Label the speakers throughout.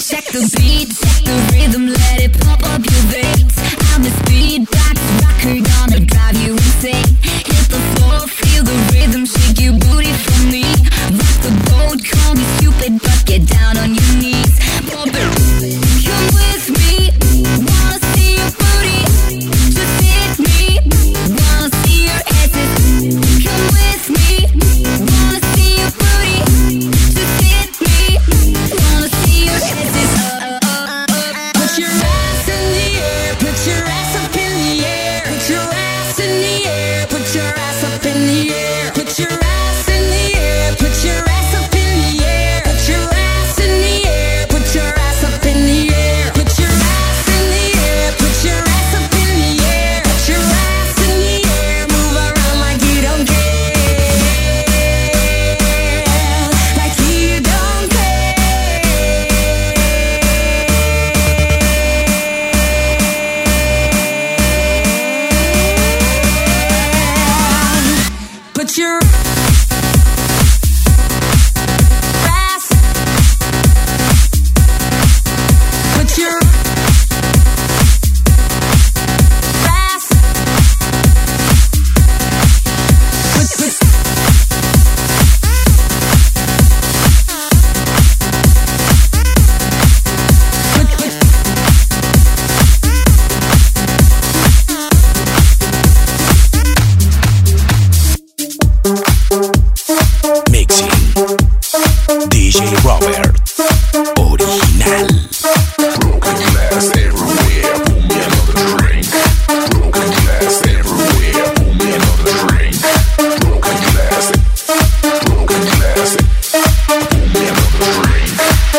Speaker 1: Check the beat, check the rhythm, let it pump up your veins. I'm the speedbox rocker, gonna drive you insane. Hit the floor, feel the rhythm, shake your booty for me. Rock the boat, call me stupid, but get down on your knees. Pump it, come with me, wanna see your booty. Just hit me, wanna see your asses. Come with me, wanna see your booty. Just hit me, wanna see your asses. Put your ass in the air, put your ass up in the air. Put your ass in the air, put your ass up in the air. Put your ass in the air, put your ass up in the air. Put your ass in the air, put your ass up in the air. Put your ass in the air, put your ass up in the air. Put your ass in the air, move around like you don't care. Like you don't care. Put your ass. Put your ass.
Speaker 2: Mixing DJ Robert Original.
Speaker 3: Broken glass everywhere, pour me another drink. Broken glass everywhere, pour me another drink. Broken glass, pour me another drink.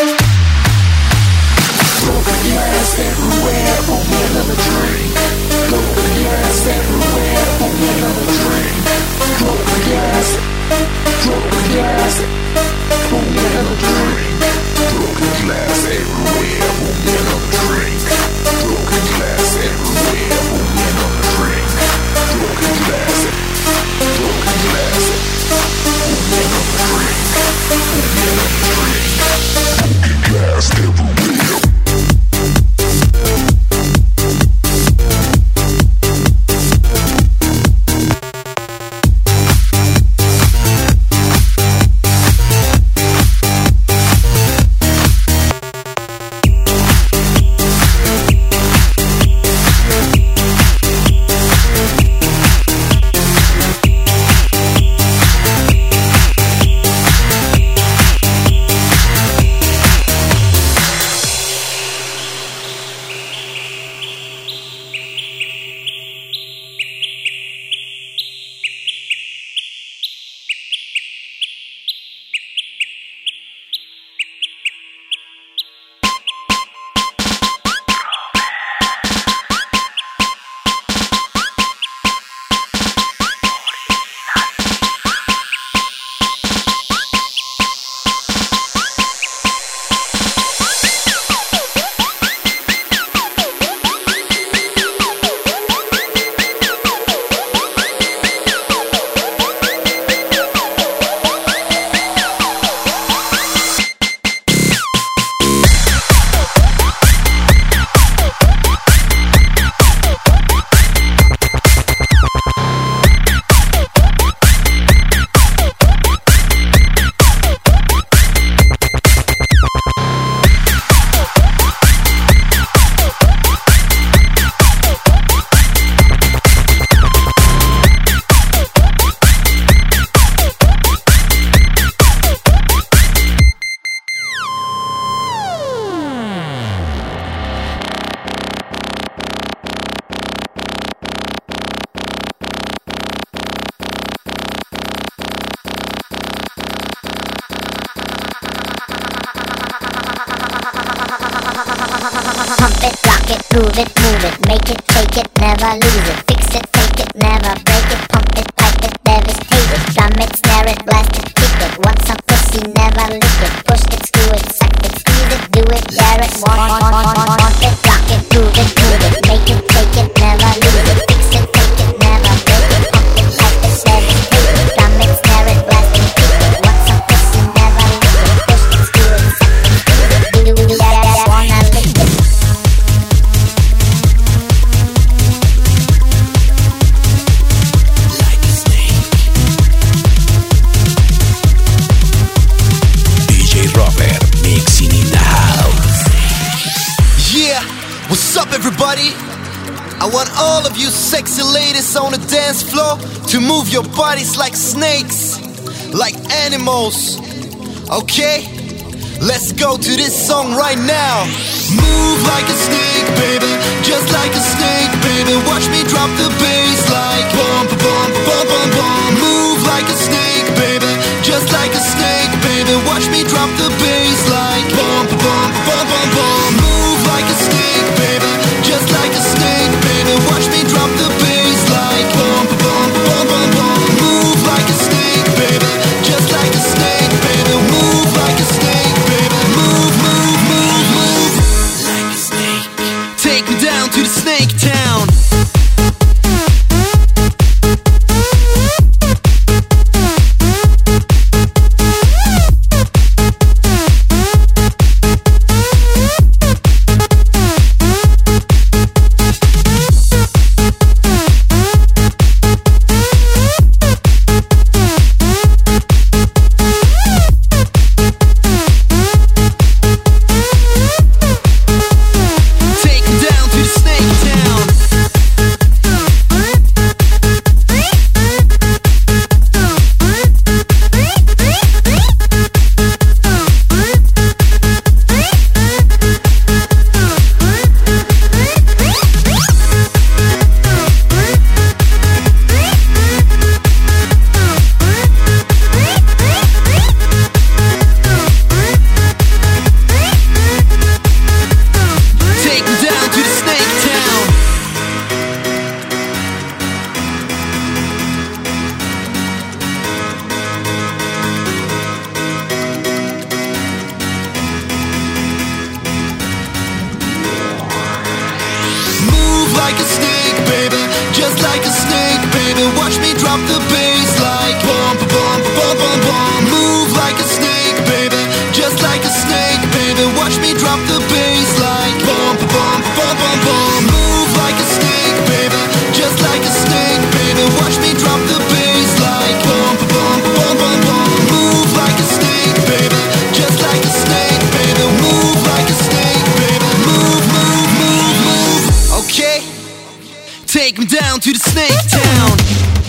Speaker 3: Broken glass everywhere, pour me another drink. Broken glass everywhere, pour me another drink. Broken glass, pour me another drink. Broken glass everywhere, pour me another drink. Broken glass everywhere, pour me another drink. Broken glass, pour me another drink. Pour me another drink. Broken glass everywhere.
Speaker 4: Groove it, move it, make it, take it, never lose it. Fix it, fake it, never break it. Pump it, pipe it, devastate it. Drum it, snare it, blast it, kick it. Want some pussy, never lick it. Push it, screw it, suck it, squeeze it, do it, dare it. Want it, rock it, groove it, move it, make it, take it, never lose it. Fix it, fake it, never break it. Pump it, pipe it, devastate it. Drum it, snare it, blast it, kick it. Want some pussy, never lick it. Push it, screw it, suck it, squeeze it, do it, dare it.
Speaker 5: party. I want all of you sexy ladies on the dance floor to move your bodies like snakes, like animals. Okay? Let's go to this song right now. Move like a snake, baby, just like a snake, baby. Watch me drop the bass like bum, bum, bum, bum, bum. Move like a snake, baby, just like a snake, baby. Watch me drop the bass like bum, bum, bum, bum, bum. Move like a snake, baby, just like a snake, baby. Watch me drop the bass like bum, bum, bum, bum, bum. Move like a snake, baby, just like a snake, baby. Move like a snake. Take me down to the snake town. Like a snake, baby, just like a snake, baby. Watch me drop the bass like bum, bum, bum, bum, bum. Move like a snake, baby, just like a snake, baby. Watch me drop the bass like bum, bum, bum, bum, bum. Move like a snake, baby, just like a snake, baby. Watch me drop the bass like bum, bum, bum, bum, bum. Move like a snake, baby, just like a snake, baby. Move like a snake, baby. Move, move, move, move. Okay? Take me down to the snake town.